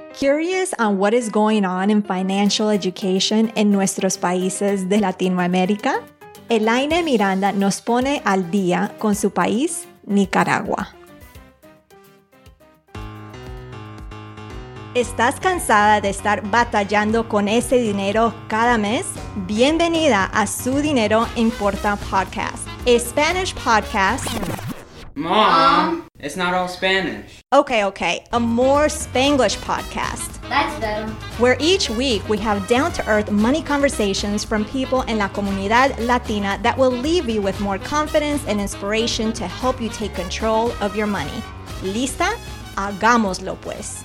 Curious on what is going on in financial education en nuestros países de Latinoamérica? Elaine Miranda nos pone al día con su país, Nicaragua. ¿Estás cansada de estar batallando con ese dinero cada mes? Bienvenida a Su Dinero Importa Podcast, a Spanish podcast. Mom, it's not all Spanish. Okay, a more Spanglish podcast. That's better. Where each week we have down-to-earth money conversations from people in la comunidad latina that will leave you with more confidence and inspiration to help you take control of your money. ¿Lista? Hagámoslo pues.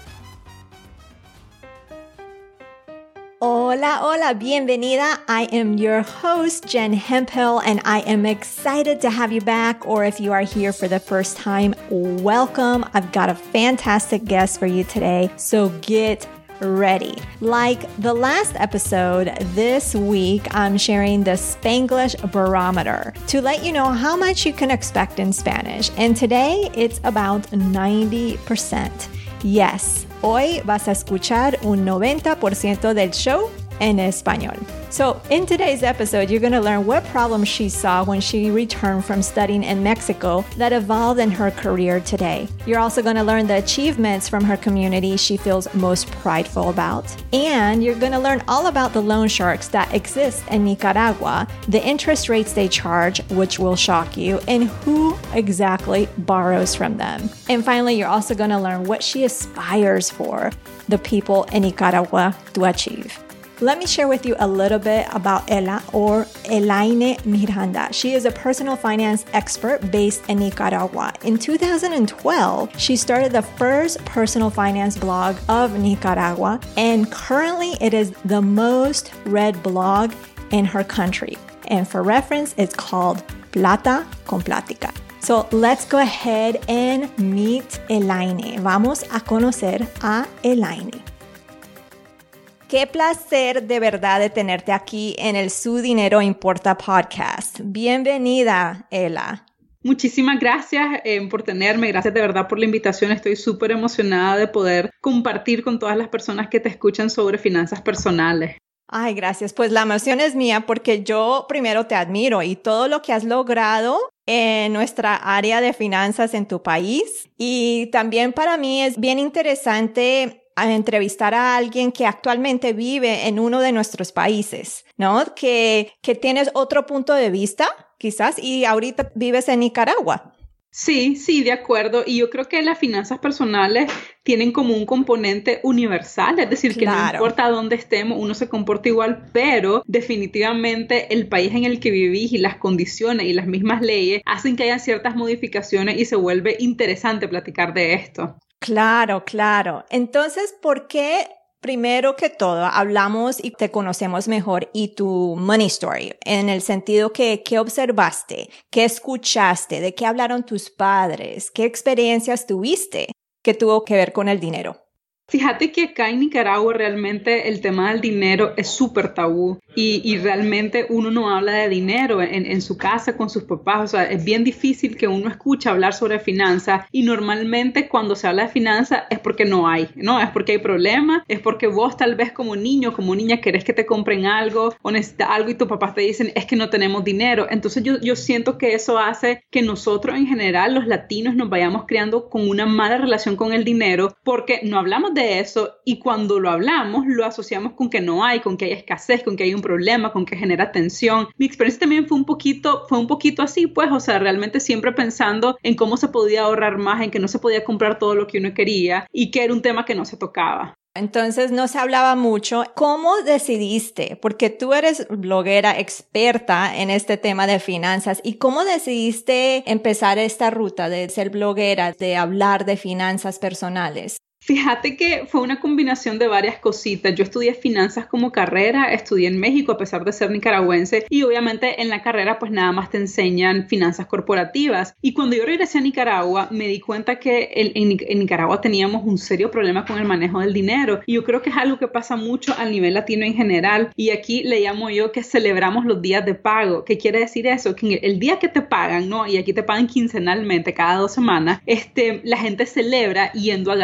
Hola, bienvenida. I am your host, Jen Hemphill, and I am excited to have you back, or if you are here for the first time, welcome. I've got a fantastic guest for you today, so get ready. Like the last episode, this week I'm sharing the Spanglish Barometer to let you know how much you can expect in Spanish, and today it's about 90%. Yes, hoy vas a escuchar un 90% del show en español. So in today's episode, you're going to learn what problems she saw when she returned from studying in Mexico that evolved in her career today. You're also going to learn the achievements from her community she feels most prideful about. And you're going to learn all about the loan sharks that exist in Nicaragua, the interest rates they charge, which will shock you, and who exactly borrows from them. And finally, you're also going to learn what she aspires for the people in Nicaragua to achieve. Let me share with you a little bit about Ela, or Elaine Miranda. She is a personal finance expert based in Nicaragua. In 2012, she started the first personal finance blog of Nicaragua, and currently it is the most read blog in her country. And for reference, it's called Plata con Plática. So let's go ahead and meet Elaine. Vamos a conocer a Elaine. Qué placer de verdad de tenerte aquí en el Su Dinero Importa podcast. Bienvenida, Ela. Muchísimas gracias por tenerme, gracias de verdad por la invitación. Estoy súper emocionada de poder compartir con todas las personas que te escuchan sobre finanzas personales. Ay, gracias. Pues la emoción es mía porque yo primero te admiro y todo lo que has logrado en nuestra área de finanzas en tu país. Y también para mí es bien interesante a entrevistar a alguien que actualmente vive en uno de nuestros países, ¿no? Que tienes otro punto de vista, quizás, y ahorita vives en Nicaragua. Sí, de acuerdo. Y yo creo que las finanzas personales tienen como un componente universal, es decir, que no importa dónde estemos, uno se comporta igual, pero definitivamente el país en el que vivís y las condiciones y las mismas leyes hacen que haya ciertas modificaciones y se vuelve interesante platicar de esto. Claro. Entonces, ¿por qué primero que todo hablamos y te conocemos mejor y tu money story? En el sentido que, ¿qué observaste? ¿Qué escuchaste? ¿De qué hablaron tus padres? ¿Qué experiencias tuviste que tuvo que ver con el dinero? Fíjate que acá en Nicaragua realmente el tema del dinero es súper tabú y realmente uno no habla de dinero en su casa con sus papás. O sea, es bien difícil que uno escuche hablar sobre finanzas y normalmente cuando se habla de finanzas es porque no hay, ¿no? Es porque hay problemas, es porque vos tal vez como niño, como niña querés que te compren algo o necesitas algo y tus papás te dicen es que no tenemos dinero. Entonces yo siento que eso hace que nosotros en general, los latinos, nos vayamos creando con una mala relación con el dinero porque no hablamos de eso y cuando lo hablamos lo asociamos con que no hay, con que hay escasez, con que hay un problema, con que genera tensión. Mi experiencia también fue un poquito así, pues, o sea, realmente siempre pensando en cómo se podía ahorrar más, en que no se podía comprar todo lo que uno quería y que era un tema que no se tocaba. Entonces no se hablaba mucho. ¿Cómo decidiste? Porque tú eres bloguera experta en este tema de finanzas. ¿Y cómo decidiste empezar esta ruta de ser bloguera, de hablar de finanzas personales? Fíjate que fue una combinación de varias cositas. Yo estudié finanzas como carrera, estudié en México a pesar de ser nicaragüense y obviamente en la carrera pues nada más te enseñan finanzas corporativas. Y cuando yo regresé a Nicaragua me di cuenta que en Nicaragua teníamos un serio problema con el manejo del dinero y yo creo que es algo que pasa mucho a nivel latino en general y aquí le llamo yo que celebramos los días de pago. ¿Qué quiere decir eso? Que el día que te pagan, ¿no? Y aquí te pagan quincenalmente cada 2 semanas, la gente celebra yendo a gastar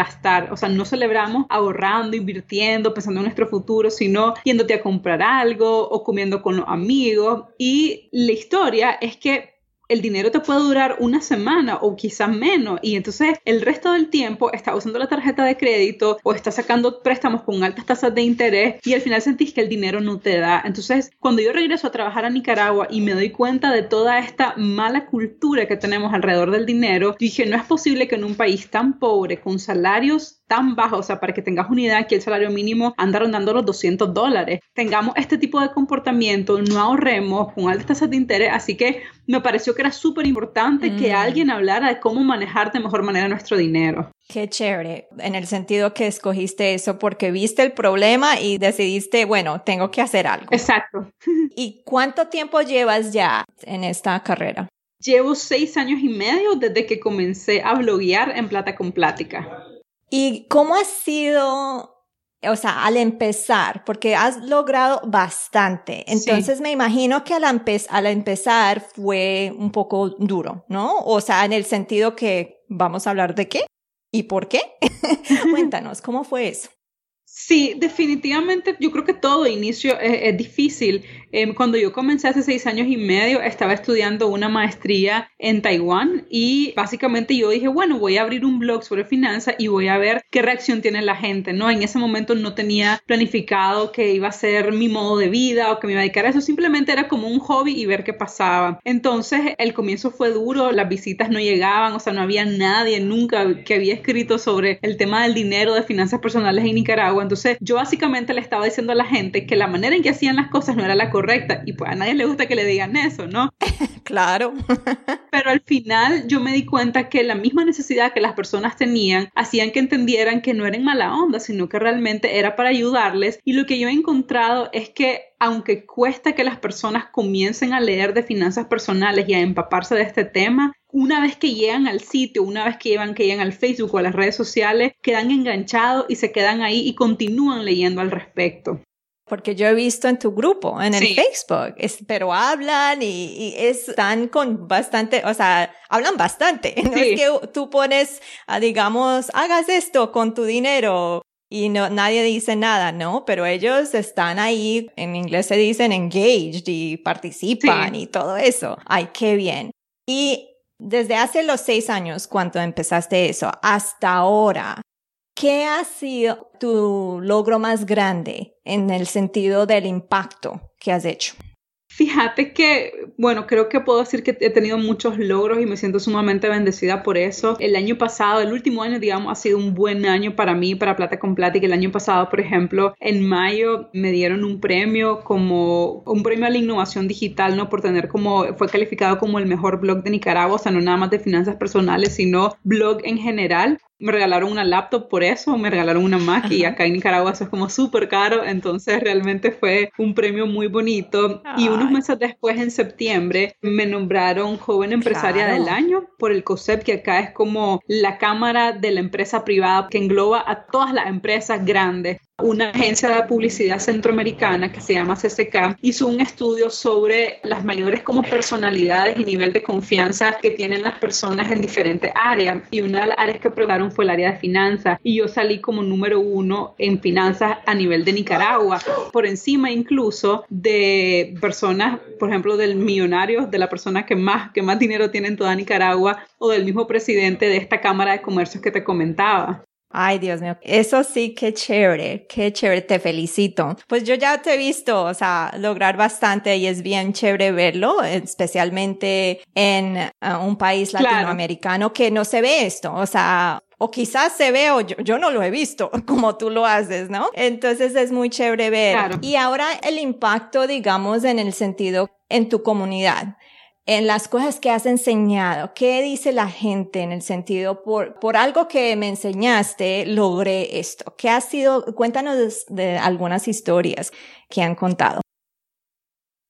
celebrar. O sea, no celebramos ahorrando, invirtiendo, pensando en nuestro futuro, sino yéndote a comprar algo o comiendo con los amigos. Y la historia es que el dinero te puede durar una semana o quizás menos, y entonces el resto del tiempo estás usando la tarjeta de crédito o estás sacando préstamos con altas tasas de interés y al final sentís que el dinero no te da. Entonces, cuando yo regreso a trabajar a Nicaragua y me doy cuenta de toda esta mala cultura que tenemos alrededor del dinero, dije, no es posible que en un país tan pobre, con salarios tan bajos, o sea, para que tengas una idea, aquí el salario mínimo anda rondando los $200, tengamos este tipo de comportamiento, no ahorremos con altas tasas de interés, así que me pareció que era súper importante que alguien hablara de cómo manejar de mejor manera nuestro dinero. Qué chévere, en el sentido que escogiste eso porque viste el problema y decidiste, bueno, tengo que hacer algo. Exacto. ¿Y cuánto tiempo llevas ya en esta carrera? Llevo 6 años y medio desde que comencé a bloguear en Plata con Plática. ¿Y cómo ha sido, o sea, al empezar? Porque has logrado bastante. Entonces Sí. me imagino que al empezar fue un poco duro, ¿no? O sea, en el sentido que vamos a hablar de qué y por qué. Cuéntanos, ¿cómo fue eso? Sí, definitivamente yo creo que todo inicio es difícil. Cuando yo comencé hace 6 años y medio, estaba estudiando una maestría en Taiwán y básicamente yo dije, bueno, voy a abrir un blog sobre finanzas y voy a ver qué reacción tiene la gente, ¿no? En ese momento no tenía planificado que iba a ser mi modo de vida o que me iba a dedicar a eso, simplemente era como un hobby y ver qué pasaba. Entonces, el comienzo fue duro, las visitas no llegaban, o sea, no había nadie nunca que había escrito sobre el tema del dinero, de finanzas personales en Nicaragua. Entonces, yo básicamente le estaba diciendo a la gente que la manera en que hacían las cosas no era la correcta y pues a nadie le gusta que le digan eso, ¿no? Claro. Pero al final yo me di cuenta que la misma necesidad que las personas tenían hacían que entendieran que no era en mala onda, sino que realmente era para ayudarles. Y lo que yo he encontrado es que aunque cuesta que las personas comiencen a leer de finanzas personales y a empaparse de este tema, una vez que llegan al sitio, una vez que llegan al Facebook o a las redes sociales, quedan enganchados y se quedan ahí y continúan leyendo al respecto. Porque yo he visto en tu grupo, en el Sí. Facebook, pero hablan y están con bastante, o sea, hablan bastante. No Sí. es que tú pones, digamos, hagas esto con tu dinero y no, nadie dice nada, ¿no? Pero ellos están ahí, en inglés se dicen engaged y participan Sí. y todo eso. Ay, qué bien. Y desde hace los 6 años, cuando empezaste eso, hasta ahora, ¿qué ha sido tu logro más grande en el sentido del impacto que has hecho? Fíjate que, bueno, creo que puedo decir que he tenido muchos logros y me siento sumamente bendecida por eso. El año pasado, el último año, digamos, ha sido un buen año para mí, para Plata con Plática. El año pasado, por ejemplo, en mayo me dieron un premio como un premio a la innovación digital, ¿no? Por tener fue calificado como el mejor blog de Nicaragua, o sea, no nada más de finanzas personales, sino blog en general. Me regalaron una laptop por eso, me regalaron una Mac y acá en Nicaragua eso es como súper caro, entonces realmente fue un premio muy bonito. Y unos meses después, en septiembre, me nombraron Joven Empresaria del Año por el COSEP, que acá es como la cámara de la empresa privada que engloba a todas las empresas grandes. Una agencia de publicidad centroamericana que se llama CCK hizo un estudio sobre las mayores como personalidades y nivel de confianza que tienen las personas en diferentes áreas, y una de las áreas que probaron fue el área de finanzas, y yo salí como número 1 en finanzas a nivel de Nicaragua, por encima incluso de personas, por ejemplo, del millonario, de la persona que más dinero tiene en toda Nicaragua, o del mismo presidente de esta Cámara de Comercios que te comentaba. Ay, Dios mío, eso sí, qué chévere, te felicito. Pues yo ya te he visto, o sea, lograr bastante y es bien chévere verlo, especialmente en un país latinoamericano que no se ve esto, o sea, o quizás se ve o yo no lo he visto como tú lo haces, ¿no? Entonces es muy chévere ver. Claro. Y ahora el impacto, digamos, en el sentido en tu comunidad. En las cosas que has enseñado, ¿qué dice la gente en el sentido por algo que me enseñaste, logré esto? ¿Qué ha sido? Cuéntanos de algunas historias que han contado.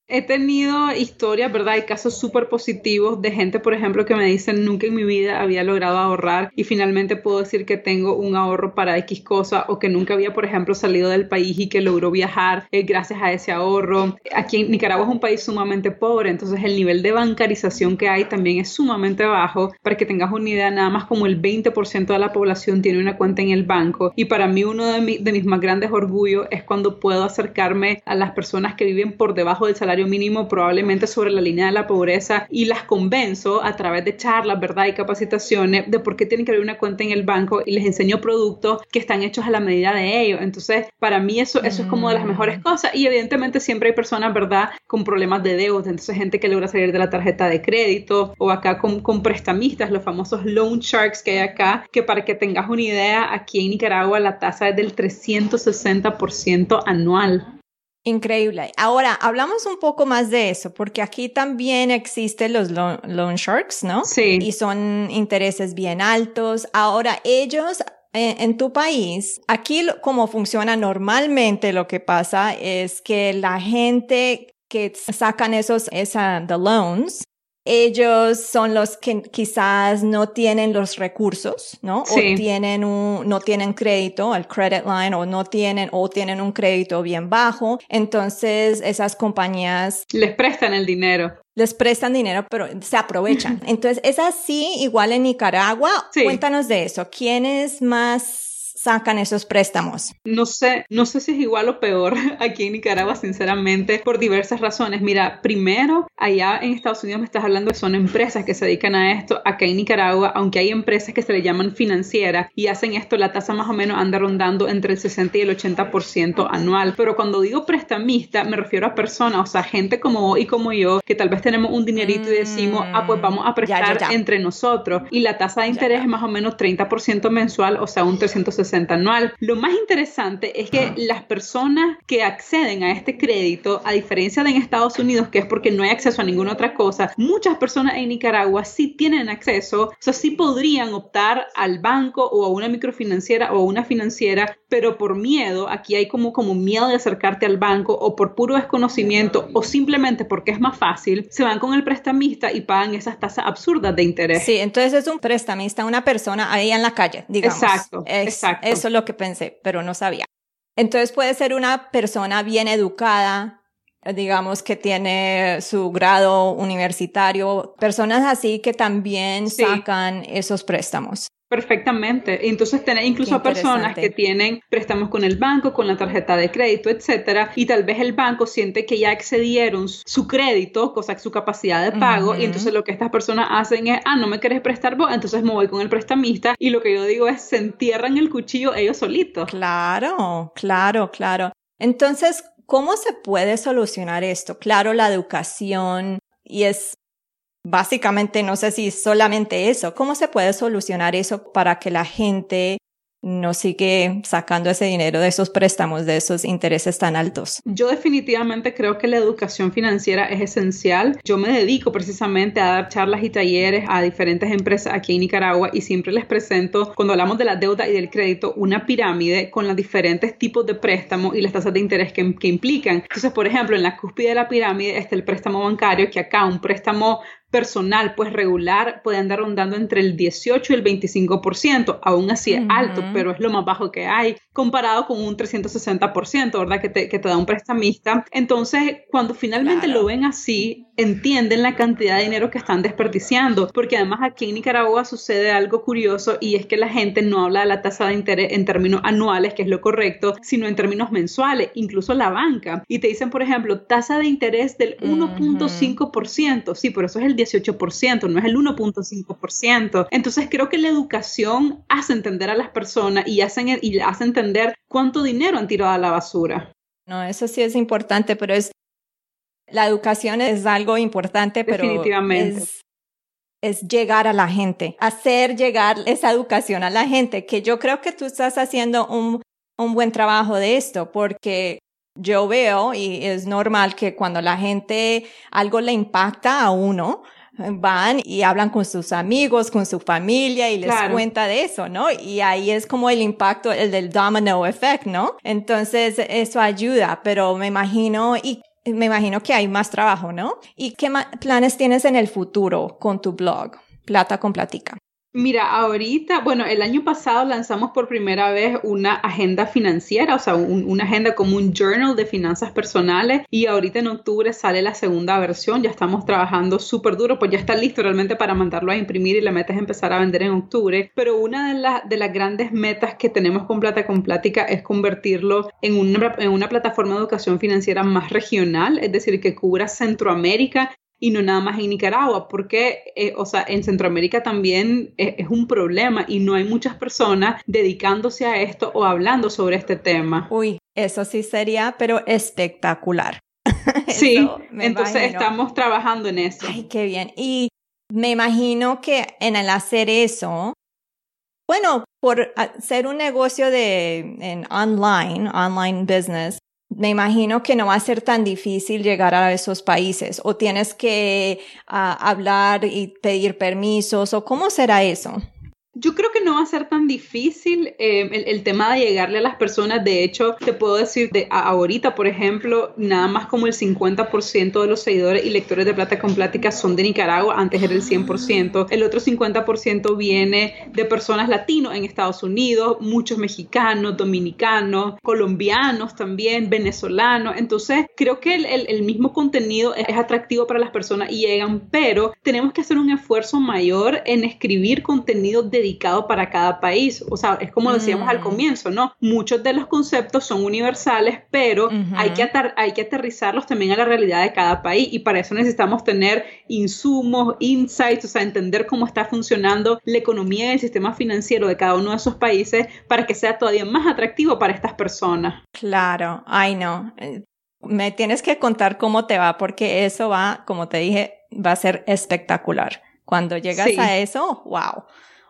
He tenido historias, ¿verdad? Hay casos súper positivos de gente, por ejemplo, que me dicen nunca en mi vida había logrado ahorrar y finalmente puedo decir que tengo un ahorro para X cosa, o que nunca había, por ejemplo, salido del país y que logró viajar gracias a ese ahorro. Aquí en Nicaragua es un país sumamente pobre, entonces el nivel de bancarización que hay también es sumamente bajo. Para que tengas una idea, nada más como el 20% de la población tiene una cuenta en el banco, y para mí uno de mis más grandes orgullos es cuando puedo acercarme a las personas que viven por debajo del salario mínimo, probablemente sobre la línea de la pobreza, y las convenzo a través de charlas, ¿verdad? Y capacitaciones de por qué tienen que abrir una cuenta en el banco, y les enseño productos que están hechos a la medida de ellos. Entonces, para mí eso es como de las mejores cosas. Y evidentemente siempre hay personas, ¿verdad?, con problemas de deuda. Entonces, gente que logra salir de la tarjeta de crédito, o acá con prestamistas, los famosos loan sharks que hay acá, que para que tengas una idea, aquí en Nicaragua la tasa es del 360% anual. Increíble. Ahora, hablamos un poco más de eso, porque aquí también existen los loan sharks, ¿no? Sí. Y son intereses bien altos. Ahora, ellos, en tu país, aquí como funciona normalmente, lo que pasa es que la gente que sacan the loans, ellos son los que quizás no tienen los recursos, ¿no? Sí. O no tienen crédito, el credit line, o tienen un crédito bien bajo. Entonces, esas compañías les prestan el dinero. Les prestan dinero, pero se aprovechan. Entonces, ¿es así igual en Nicaragua? Sí. Cuéntanos de eso. ¿Quiénes más sacan esos préstamos? No sé si es igual o peor aquí en Nicaragua, sinceramente, por diversas razones. Mira, primero, allá en Estados Unidos me estás hablando de son empresas que se dedican a esto. Acá en Nicaragua, aunque hay empresas que se le llaman financieras y hacen esto, la tasa más o menos anda rondando entre el 60 y el 80% anual. Pero cuando digo prestamista, me refiero a personas, o sea, gente como vos y como yo, que tal vez tenemos un dinerito y decimos, pues vamos a prestar entre nosotros. Y la tasa de interés es más o menos 30% mensual, o sea, un 360 anual. Lo más interesante es que las personas que acceden a este crédito, a diferencia de en Estados Unidos, que es porque no hay acceso a ninguna otra cosa, muchas personas en Nicaragua sí tienen acceso, o sea, sí podrían optar al banco o a una microfinanciera o a una financiera, pero por miedo, aquí hay como miedo de acercarte al banco, o por puro desconocimiento, o simplemente porque es más fácil, se van con el prestamista y pagan esas tasas absurdas de interés. Sí, entonces es un prestamista, una persona ahí en la calle, digamos. Exacto. Eso es lo que pensé, pero no sabía. Entonces puede ser una persona bien educada, digamos que tiene su grado universitario, personas así que también sacan esos préstamos. Perfectamente. Entonces, tener incluso a personas que tienen préstamos con el banco, con la tarjeta de crédito, etcétera, y tal vez el banco siente que ya excedieron su crédito, su capacidad de pago, y entonces lo que estas personas hacen es, no me querés prestar vos, entonces me voy con el prestamista, y lo que yo digo es, se entierran el cuchillo ellos solitos. Claro. Entonces, ¿cómo se puede solucionar esto? Claro, la educación, y es básicamente, no sé si solamente eso. ¿Cómo se puede solucionar eso para que la gente no sigue sacando ese dinero de esos préstamos, de esos intereses tan altos? Yo definitivamente creo que la educación financiera es esencial. Yo me dedico precisamente a dar charlas y talleres a diferentes empresas aquí en Nicaragua, y siempre les presento, cuando hablamos de la deuda y del crédito, una pirámide con los diferentes tipos de préstamos y las tasas de interés que implican. Entonces, por ejemplo, en la cúspide de la pirámide está el préstamo bancario, que acá un préstamo personal, pues regular, puede andar rondando entre el 18 y el 25%, aún así es alto, pero es lo más bajo que hay, comparado con un 360%, ¿verdad? Que te da un prestamista. Entonces, cuando finalmente lo ven así, entienden la cantidad de dinero que están desperdiciando, porque además aquí en Nicaragua sucede algo curioso, y es que la gente no habla de la tasa de interés en términos anuales, que es lo correcto, sino en términos mensuales, incluso la banca, y te dicen, por ejemplo, tasa de interés del 1.5%, sí, pero eso es el 18%, no es el 1.5%. Entonces creo que la educación hace entender a las personas y hace entender cuánto dinero han tirado a la basura. No, eso sí es importante, pero la educación es algo importante, pero definitivamente es llegar a la gente, hacer llegar esa educación a la gente, que yo creo que tú estás haciendo un buen trabajo de esto, porque yo veo, y es normal que cuando la gente algo le impacta a uno, van y hablan con sus amigos, con su familia, y les cuenta de eso, ¿no? Y ahí es como el impacto, el del domino effect, ¿no? Entonces eso ayuda, pero me imagino, ¿y me imagino que hay más trabajo, ¿no? ¿Y qué planes tienes en el futuro con tu blog, Plata con Platica? Mira, ahorita, bueno, el año pasado lanzamos por primera vez una agenda financiera, o sea, una agenda como un journal de finanzas personales, y ahorita en octubre sale la segunda versión. Ya estamos trabajando súper duro, pues ya está listo realmente para mandarlo a imprimir y la meta es empezar a vender en octubre. Pero una de las grandes metas que tenemos con Plata con Plática es convertirlo en una plataforma de educación financiera más regional, es decir, que cubra Centroamérica y no nada más en Nicaragua, porque, o sea, en Centroamérica también es un problema y no hay muchas personas dedicándose a esto o hablando sobre este tema. Uy, eso sí sería, pero espectacular. Sí, entonces estamos trabajando en eso. Ay, qué bien. Y me imagino que en el hacer eso, bueno, por hacer un negocio en online business, me imagino que no va a ser tan difícil llegar a esos países, o tienes que hablar y pedir permisos, o ¿cómo será eso? Yo creo que no va a ser tan difícil el tema de llegarle a las personas. De hecho, te puedo decir, ahorita, por ejemplo, nada más como el 50% de los seguidores y lectores de Plata con Plática son de Nicaragua. Antes era el 100%. El otro 50% viene de personas latinos en Estados Unidos, muchos mexicanos, dominicanos, colombianos también, venezolanos. Entonces, creo que el mismo contenido es atractivo para las personas y llegan, pero tenemos que hacer un esfuerzo mayor en escribir contenido dedicado para cada país. O sea, es como decíamos al comienzo, ¿no? Muchos de los conceptos son universales, pero hay que aterrizarlos también a la realidad de cada país, y para eso necesitamos tener insumos, insights, o sea, entender cómo está funcionando la economía y el sistema financiero de cada uno de esos países para que sea todavía más atractivo para estas personas. Claro, ay no. Me tienes que contar cómo te va, porque eso va, como te dije, va a ser espectacular. Cuando llegas a eso, wow.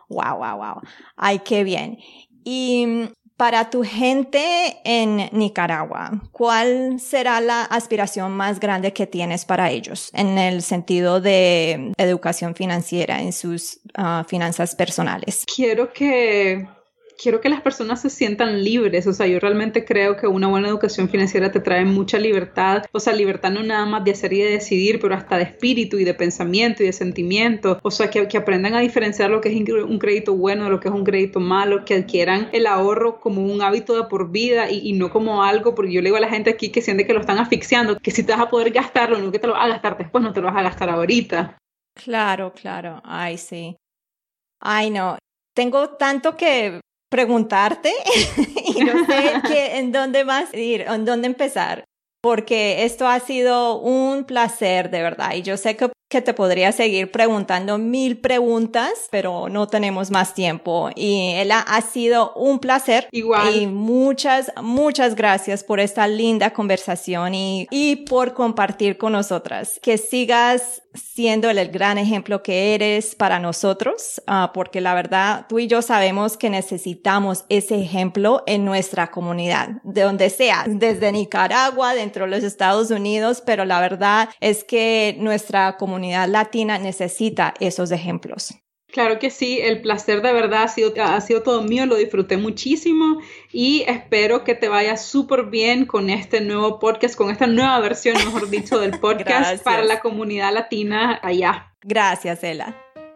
Ay, qué bien. Y para tu gente en Nicaragua, ¿cuál será la aspiración más grande que tienes para ellos en el sentido de educación financiera, en sus finanzas personales? Quiero que las personas se sientan libres. O sea, yo realmente creo que una buena educación financiera te trae mucha libertad. O sea, libertad no nada más de hacer y de decidir, pero hasta de espíritu y de pensamiento y de sentimiento. O sea, que aprendan a diferenciar lo que es un crédito bueno de lo que es un crédito malo, que adquieran el ahorro como un hábito de por vida y no como algo, porque yo le digo a la gente aquí que siente que lo están asfixiando, que si te vas a poder gastarlo, no que te lo vas a gastar después, no te lo vas a gastar ahorita. Claro. Ay, sí. Ay, no. Tengo tanto que preguntarte y no sé en dónde más ir, en dónde empezar, porque esto ha sido un placer de verdad, y yo sé que te podría seguir preguntando 1000 preguntas, pero no tenemos más tiempo. Y Ela, ha sido un placer. Igual. Y muchas gracias por esta linda conversación y por compartir con nosotras. Que sigas siendo el gran ejemplo que eres para nosotros, porque la verdad, tú y yo sabemos que necesitamos ese ejemplo en nuestra comunidad, de donde sea, desde Nicaragua, dentro de los Estados Unidos, pero la verdad es que nuestra comunidad latina necesita esos ejemplos. Claro que sí, el placer de verdad ha sido todo mío, lo disfruté muchísimo y espero que te vaya súper bien con este nuevo podcast, con esta nueva versión, mejor dicho, del podcast para la comunidad latina allá. Gracias, Ela.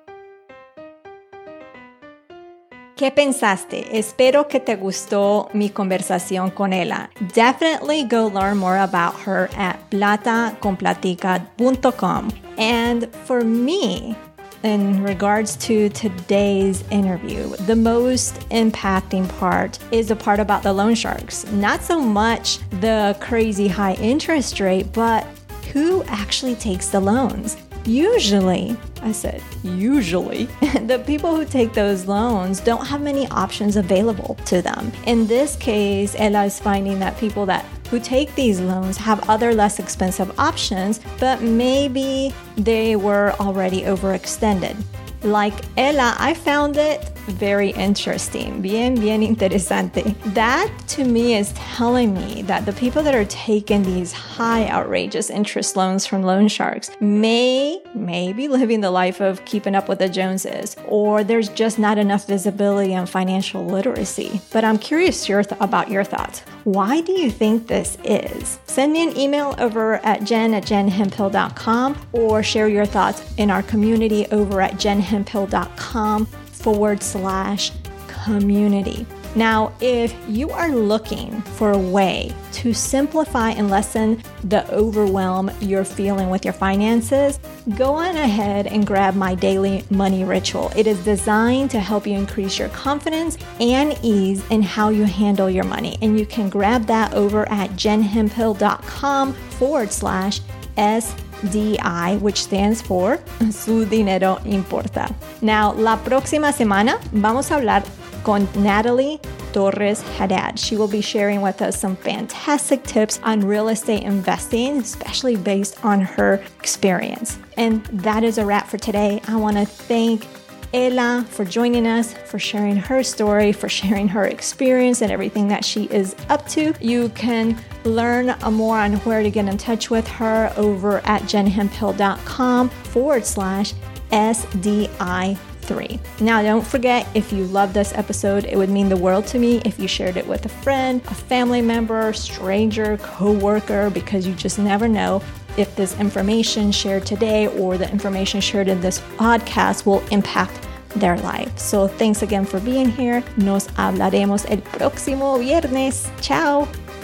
¿Qué pensaste? Espero que te gustó mi conversación con Ela. Definitely go learn more about her at plataconplatica.com. And for me, in regards to today's interview, the most impacting part is the part about the loan sharks. Not so much the crazy high interest rate, but who actually takes the loans? Usually, the people who take those loans don't have many options available to them. In this case, Ela is finding that people who take these loans have other less expensive options, but maybe they were already overextended. Like Ela, I found it very interesting. Bien interesante. That to me is telling me that the people that are taking these high outrageous interest loans from loan sharks may be living the life of keeping up with the Joneses, or there's just not enough visibility on financial literacy. But I'm curious about your thoughts. Why do you think this is? Send me an email over at jen@jenhemphill.com or share your thoughts in our community over at jenhemphill.com/community. Now, if you are looking for a way to simplify and lessen the overwhelm you're feeling with your finances, go on ahead and grab my daily money ritual. It is designed to help you increase your confidence and ease in how you handle your money. And you can grab that over at jenhemphill.com/SDI, which stands for Su Dinero Importa. Now, la próxima semana vamos a hablar con Natalie Torres Haddad. She will be sharing with us some fantastic tips on real estate investing, especially based on her experience. And that is a wrap for today. I want to thank Ela for joining us, for sharing her story, for sharing her experience and everything that she is up to. You can learn more on where to get in touch with her over at jenhemphill.com/SDI3. Now, don't forget, if you love this episode, it would mean the world to me if you shared it with a friend, a family member, stranger, coworker, because you just never know if this information shared today or the information shared in this podcast will impact their life. So thanks again for being here. Nos hablaremos el próximo viernes. Ciao.